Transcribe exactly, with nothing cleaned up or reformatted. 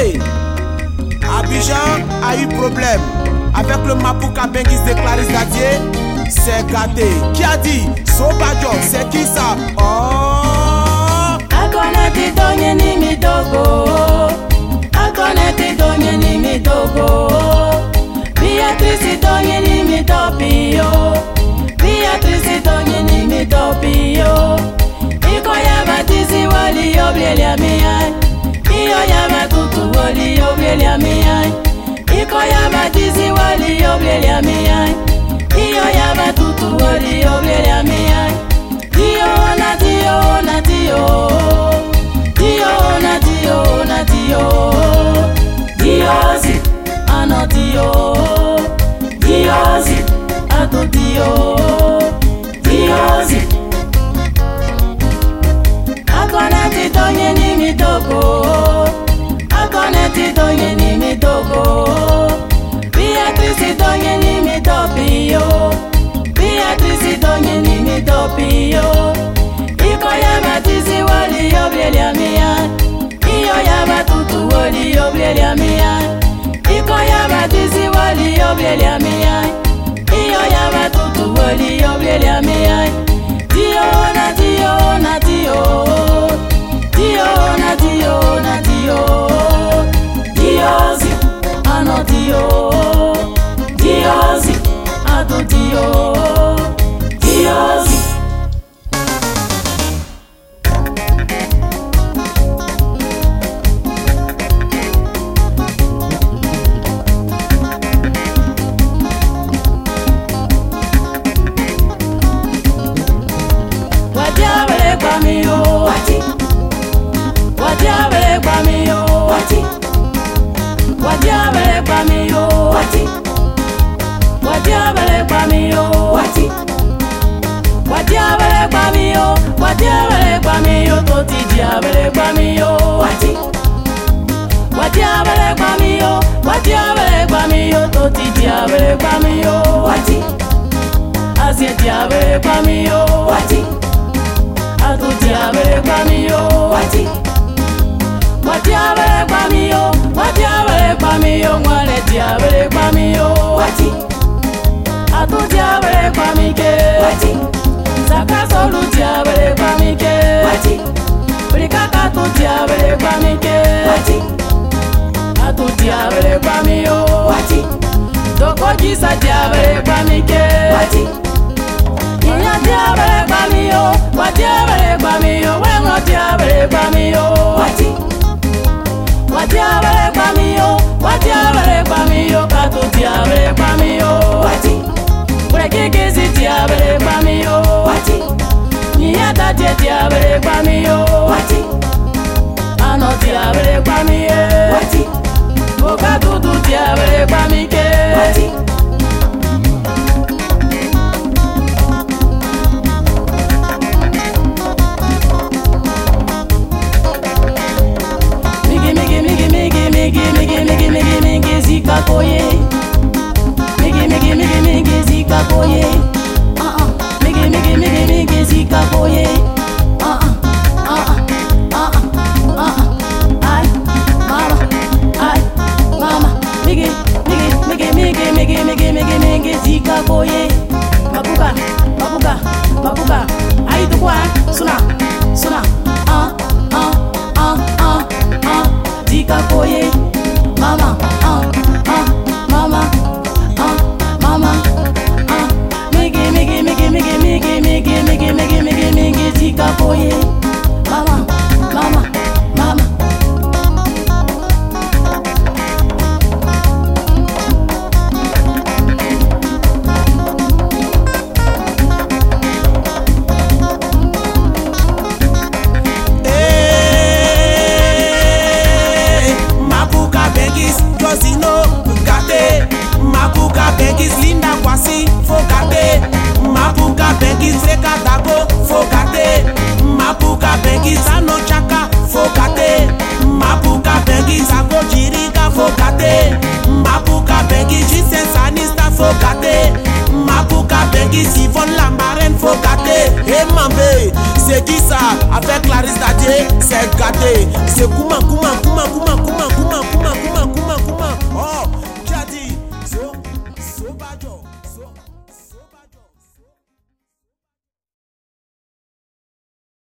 gâté. Abidjan a eu problème avec le Mapouka Benguis de Clarisse Dadier. C'est gâté. Qui a dit Sobadio? C'est qui ça? Oh, Akonati donye ni midogo, Akonati donye ni midogo, Beatrice donye ni mitopio, Beatrice donye ni mitopio. Iko ya batizi wali obielia miyai, iyo ya batutu wali obielia miyai. Iko ya batizi wali obielia miyai, iyo ya batutu wali obielia miyai. Dio na dio na dio, dio na dio na dio, diozi ano dio, diozi ato dio, diozi. Akonati donye ni mitoko, Akonati donye ni mitoko, Beatrice donye ni mitopio, Beatrice donye ni mitopio. Iko ya batizi wali obielia miyai, iyo ya batutu wali obielia miyai. Iko ya batizi wali obielia miyai, iyo ya batutu wali obielia miyai. Dio na dio na dio, dio na dio na dio, diozi ano dio, diozi ato dio, diozi. Wadiabele kwa miyo, wati. Wadiabele kwa miyo, wati. Wadiabele kwa miyo, wati. Wadiabele kwa miyo, wati. Wadiabele kwa miyo, wadiabele kwa miyo, toti diabele kwa miyo, wati. Wadiabele kwa miyo, wadiabele kwa miyo, toti diabele kwa miyo, wati. Asie diabele kwa miyo, wati. Ato diabele kwa miyo, wati. Wadiabele kwa miyo, wadiabele kwa miyo, mwale diabele kwa miyo, wati. Ato diabele kwa mike, wati. Saka solu diabele kwa mike, wati. Brika kato diabele kwa mike, wati. Ato diabele kwa miyo, wati. Doko jisa diabele kwa mike, wati. Iya diabele kwa miyo, wadiabele kwa miyo, wengo diabele kwa miyo, wati. Wadiabele kwa miyo, wadiabele kwa miyo, kato diabele kwa miyo, wati. Brekikisi diabele kwa miyo, wati. Niyata je diabele kwa miyo, wati. Ano diabele kwa miye, wati. Boka tutu diabele kwa mike, wati. Migi migi migi migi migi migi migi migi migi zika koye. Migi migi migi migi zika koye. Ah ah. Migi migi migi migi zika koye. Ah ah ah ah ah ah. Ay mama, ay mama. Migi migi migi migi migi migi migi migi zika koye. Mapuka mapuka mapuka. Ay tu kwa suna suna. Ah ah ah ah ah. Zika koye. Mama ah ah mama ah mama ah. Migi migi migi migi migi migi migi migi migi migi zika koye. Mama mama mama. Mapouka Benguis Linda Kwasi, faut garder. Mapouka Benguis Freka Dago, faut garder. Mapouka Benguis Ano Chaka, faut garder. Mapouka Benguis Ago Jirika, faut garder. Mapouka Benguis Jisen Sanista, faut garder. Mapouka Benguis Yvonne Lambarène, faut garder. Hey Mambé, c'est qui ça? Avec Clarisse Dadier, c'est gâté. C'est Kouman Kouman